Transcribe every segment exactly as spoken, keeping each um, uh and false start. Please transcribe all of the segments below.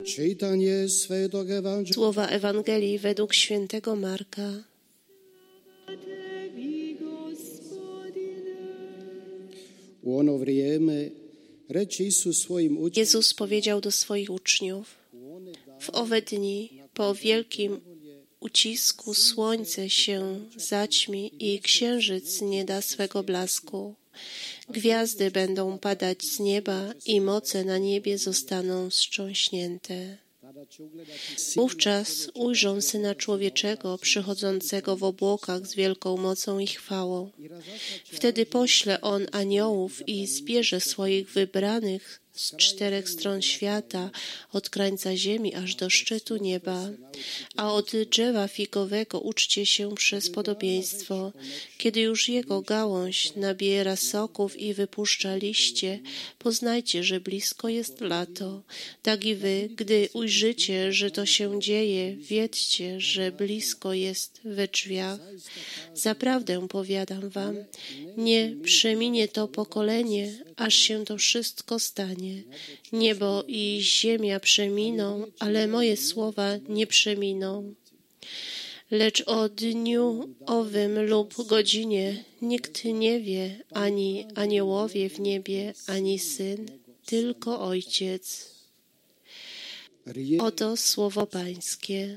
Czytanie Świętego Ewangelii. Słowa Ewangelii według świętego Marka. Jezus powiedział do swoich uczniów: w owe dni, po wielkim ucisku, słońce się zaćmi i księżyc nie da swego blasku. Gwiazdy będą padać z nieba i moce na niebie zostaną wstrząśnięte. Wówczas ujrzą Syna Człowieczego przychodzącego w obłokach z wielką mocą i chwałą. Wtedy pośle On aniołów i zbierze swoich wybranych z czterech stron świata, od krańca ziemi aż do szczytu nieba. A od drzewa figowego uczcie się przez podobieństwo. Kiedy już jego gałąź nabiera soków i wypuszcza liście, poznajcie, że blisko jest lato. Tak i wy, gdy ujrzycie, że to się dzieje, wiedzcie, że blisko jest we drzwiach. Zaprawdę powiadam wam, nie przeminie to pokolenie, aż się to wszystko stanie. Niebo i ziemia przeminą, ale moje słowa nie przeminą. Lecz o dniu owym lub godzinie nikt nie wie, ani aniołowie w niebie, ani Syn, tylko Ojciec. Oto słowo Pańskie.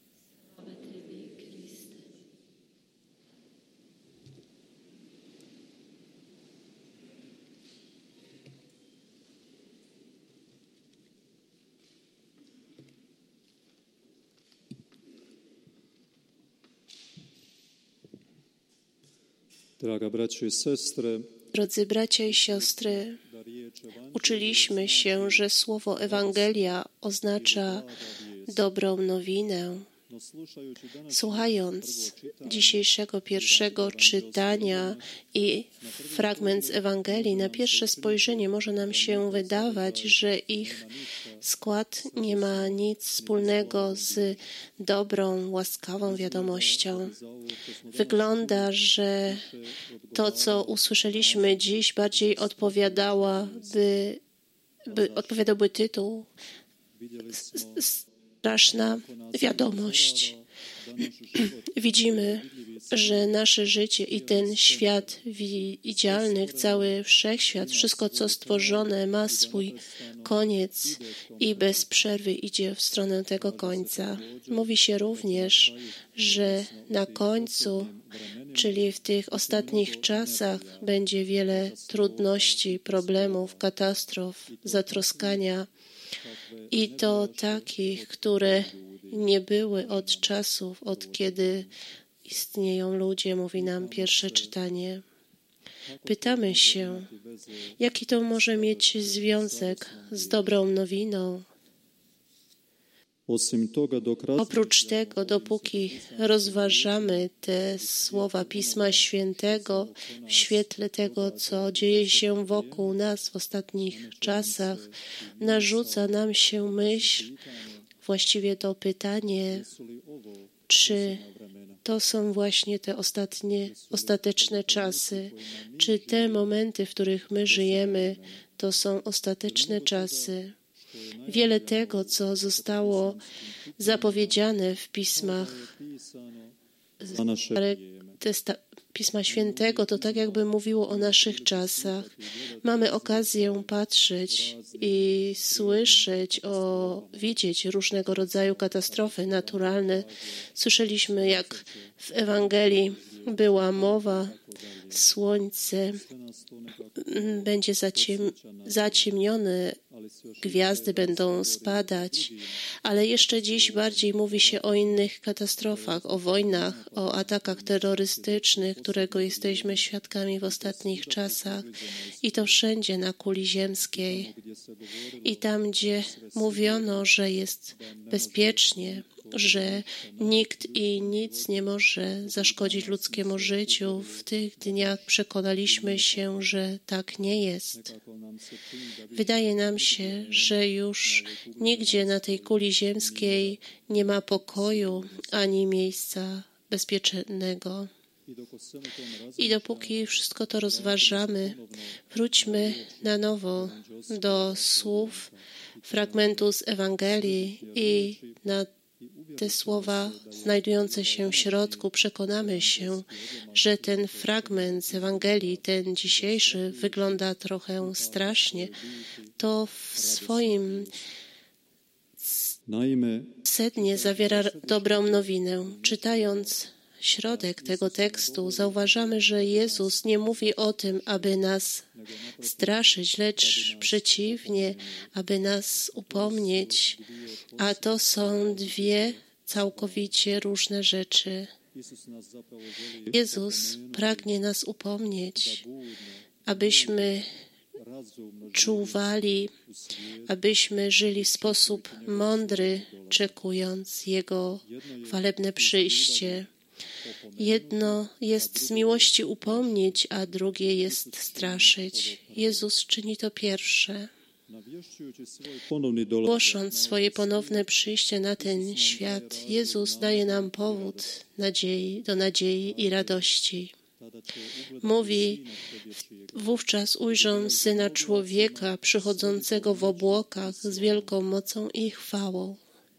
Drodzy bracia i siostry, uczyliśmy się, że słowo Ewangelia oznacza dobrą nowinę. Słuchając dzisiejszego pierwszego czytania i fragment z Ewangelii, na pierwsze spojrzenie może nam się wydawać, że ich skład nie ma nic wspólnego z dobrą, łaskawą wiadomością. Wygląda, że to, co usłyszeliśmy dziś, bardziej odpowiadałaby, by, odpowiadałby tytuł Straszna wiadomość. Widzimy, że nasze życie i ten świat widzialny, cały wszechświat, wszystko co stworzone ma swój koniec i bez przerwy idzie w stronę tego końca. Mówi się również, że na końcu, czyli w tych ostatnich czasach, będzie wiele trudności, problemów, katastrof, zatroskania i to takich, które nie były od czasów, od kiedy istnieją ludzie, mówi nam pierwsze czytanie. Pytamy się, jaki to może mieć związek z dobrą nowiną? Oprócz tego, dopóki rozważamy te słowa Pisma Świętego w świetle tego, co dzieje się wokół nas w ostatnich czasach, narzuca nam się myśl, właściwie to pytanie, czy to są właśnie te ostatnie, ostateczne czasy, czy te momenty, w których my żyjemy, to są ostateczne czasy. Wiele tego, co zostało zapowiedziane w pismach Pisma Świętego, to tak jakby mówiło o naszych czasach. Mamy okazję patrzeć i słyszeć, o, widzieć różnego rodzaju katastrofy naturalne. Słyszeliśmy, jak w Ewangelii była mowa, słońce będzie zaciem, zaciemnione, gwiazdy będą spadać, ale jeszcze dziś bardziej mówi się o innych katastrofach, o wojnach, o atakach terrorystycznych, którego jesteśmy świadkami w ostatnich czasach i to wszędzie na kuli ziemskiej. I tam, gdzie mówiono, że jest bezpiecznie, że nikt i nic nie może zaszkodzić ludzkiemu życiu, w tych dniach przekonaliśmy się, że tak nie jest. Wydaje nam się, że już nigdzie na tej kuli ziemskiej nie ma pokoju ani miejsca bezpiecznego. I dopóki wszystko to rozważamy, wróćmy na nowo do słów fragmentu z Ewangelii i na te słowa znajdujące się w środku przekonamy się, że ten fragment z Ewangelii, ten dzisiejszy, wygląda trochę strasznie. To w swoim sednie zawiera dobrą nowinę. Czytając środek tego tekstu, zauważamy, że Jezus nie mówi o tym, aby nas straszyć, lecz przeciwnie, aby nas upomnieć, a to są dwie całkowicie różne rzeczy. Jezus pragnie nas upomnieć, abyśmy czuwali, abyśmy żyli w sposób mądry, czekując Jego chwalebne przyjście. Jedno jest z miłości upomnieć, a drugie jest straszyć. Jezus czyni to pierwsze. Głosząc swoje ponowne przyjście na ten świat, Jezus daje nam powód nadziei, do nadziei i radości. Mówi, wówczas ujrzą Syna Człowieka przychodzącego w obłokach z wielką mocą i chwałą.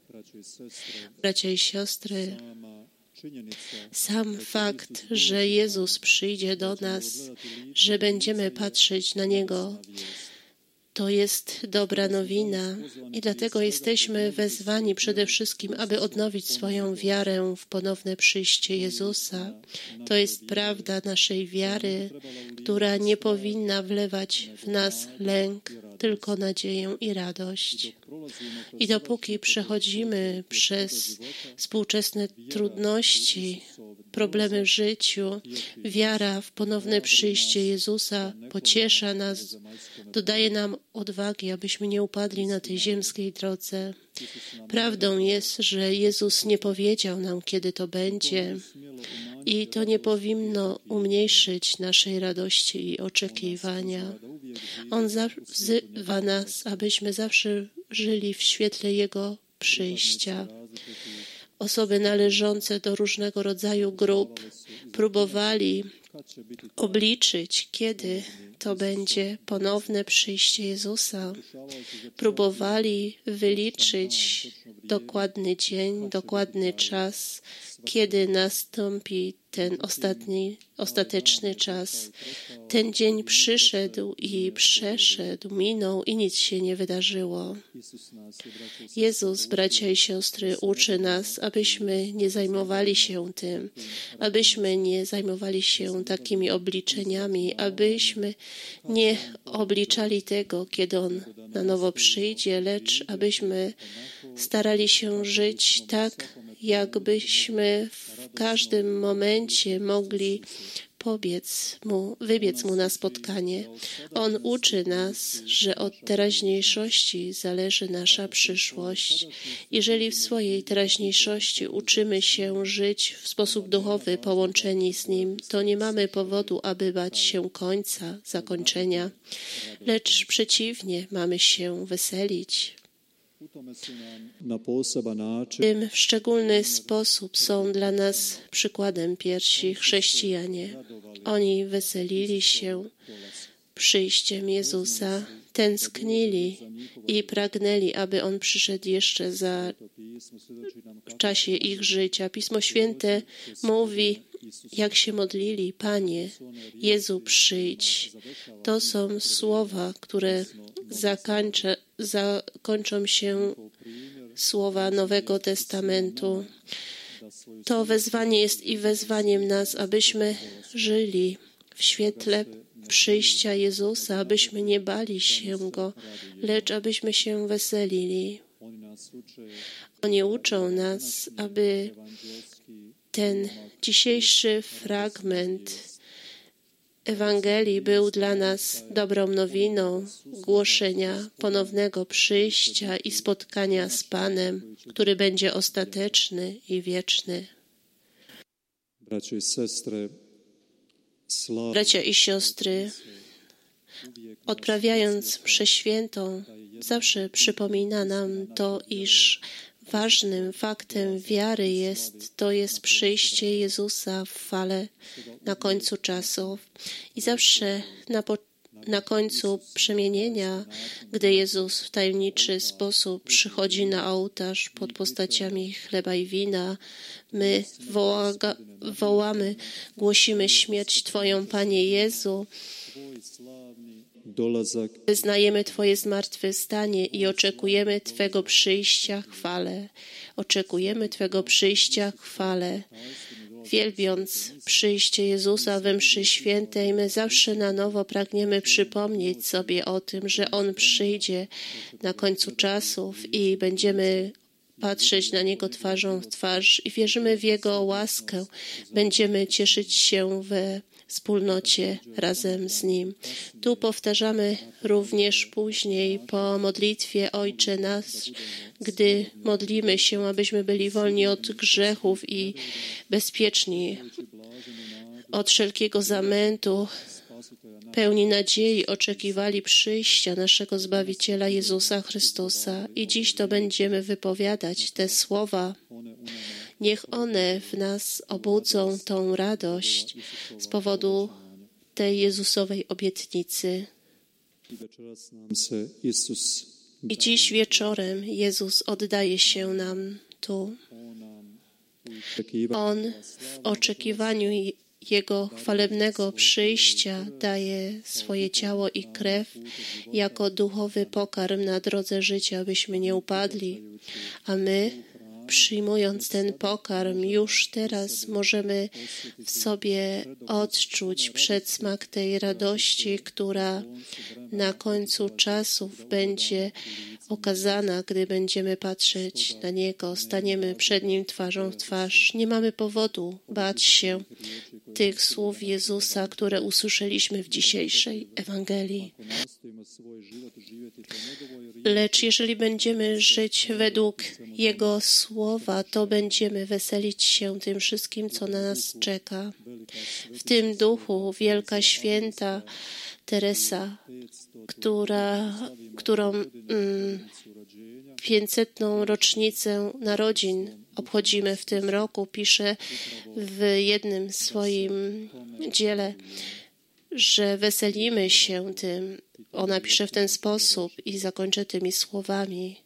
Bracia i siostry, sam fakt, że Jezus przyjdzie do nas, że będziemy patrzeć na Niego, to jest dobra nowina i dlatego jesteśmy wezwani przede wszystkim, aby odnowić swoją wiarę w ponowne przyjście Jezusa. To jest prawda naszej wiary, która nie powinna wlewać w nas lęk, tylko nadzieję i radość. I dopóki przechodzimy przez współczesne trudności, problemy w życiu, wiara w ponowne przyjście Jezusa pociesza nas, dodaje nam odwagi, abyśmy nie upadli na tej ziemskiej drodze. Prawdą jest, że Jezus nie powiedział nam, kiedy to będzie, i to nie powinno umniejszyć naszej radości i oczekiwania. On wzywa nas, abyśmy zawsze żyli w świetle Jego przyjścia. Osoby należące do różnego rodzaju grup próbowali obliczyć, kiedy to będzie ponowne przyjście Jezusa. Próbowali wyliczyć dokładny dzień, dokładny czas, kiedy nastąpi ten ostatni, ostateczny czas. Ten dzień przyszedł i przeszedł, minął i nic się nie wydarzyło. Jezus, bracia i siostry, uczy nas, abyśmy nie zajmowali się tym, abyśmy nie zajmowali się takimi obliczeniami, abyśmy nie obliczali tego, kiedy On na nowo przyjdzie, lecz abyśmy starali się żyć tak, jakbyśmy w każdym momencie mogli pobiec mu, wybiec mu na spotkanie. On uczy nas, że od teraźniejszości zależy nasza przyszłość. Jeżeli w swojej teraźniejszości uczymy się żyć w sposób duchowy, połączeni z Nim, to nie mamy powodu, aby bać się końca, zakończenia, lecz przeciwnie, mamy się weselić. Tym w szczególny sposób są dla nas przykładem pierwsi chrześcijanie. Oni weselili się przyjściem Jezusa, tęsknili i pragnęli, aby On przyszedł jeszcze za w czasie ich życia. Pismo Święte mówi, jak się modlili: Panie, Jezu, przyjdź. To są słowa, które zakończę, zakończą się słowa Nowego Testamentu. To wezwanie jest i wezwaniem nas, abyśmy żyli w świetle przyjścia Jezusa, abyśmy nie bali się Go, lecz abyśmy się weselili. Oni uczą nas, aby ten dzisiejszy fragment Ewangelii był dla nas dobrą nowiną głoszenia ponownego przyjścia i spotkania z Panem, który będzie ostateczny i wieczny. Bracia i siostry, odprawiając mszę świętą, zawsze przypomina nam to, iż ważnym faktem wiary jest, to jest przyjście Jezusa w fale na końcu czasów. I zawsze na po, na końcu przemienienia, gdy Jezus w tajemniczy sposób przychodzi na ołtarz pod postaciami chleba i wina, my wołaga, wołamy, głosimy śmierć Twoją, Panie Jezu, wyznajemy Twoje zmartwychwstanie i oczekujemy Twego przyjścia w chwale. Oczekujemy Twego przyjścia w chwale. Wielbiąc przyjście Jezusa we mszy świętej, my zawsze na nowo pragniemy przypomnieć sobie o tym, że On przyjdzie na końcu czasów i będziemy patrzeć na Niego twarzą w twarz i wierzymy w Jego łaskę. Będziemy cieszyć się we wspólnocie razem z Nim. Tu powtarzamy również później po modlitwie Ojcze Nasz, gdy modlimy się, abyśmy byli wolni od grzechów i bezpieczni od wszelkiego zamętu, pełni nadziei oczekiwali przyjścia naszego Zbawiciela Jezusa Chrystusa. I dziś to będziemy wypowiadać te słowa. Niech one w nas obudzą tą radość z powodu tej Jezusowej obietnicy. I dziś wieczorem Jezus oddaje się nam tu. On w oczekiwaniu Jego chwalebnego przyjścia daje swoje ciało i krew jako duchowy pokarm na drodze życia, abyśmy nie upadli. A my, przyjmując ten pokarm, już teraz możemy w sobie odczuć przedsmak tej radości, która na końcu czasów będzie okazana, gdy będziemy patrzeć na Niego, staniemy przed Nim twarzą w twarz. Nie mamy powodu bać się tych słów Jezusa, które usłyszeliśmy w dzisiejszej Ewangelii. Lecz jeżeli będziemy żyć według Jego słowa, to będziemy weselić się tym wszystkim, co na nas czeka. W tym duchu wielka święta Teresa, która, którą mm, pięćsetną rocznicę narodzin obchodzimy w tym roku, pisze w jednym swoim dziele, że weselimy się tym. Ona pisze w ten sposób i zakończę tymi słowami.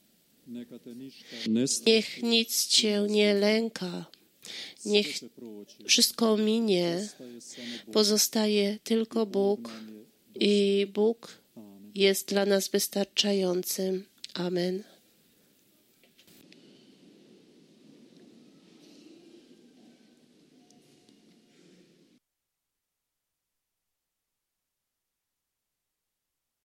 Niech nic Cię nie lęka, niech wszystko minie, pozostaje tylko Bóg i Bóg jest dla nas wystarczającym. Amen.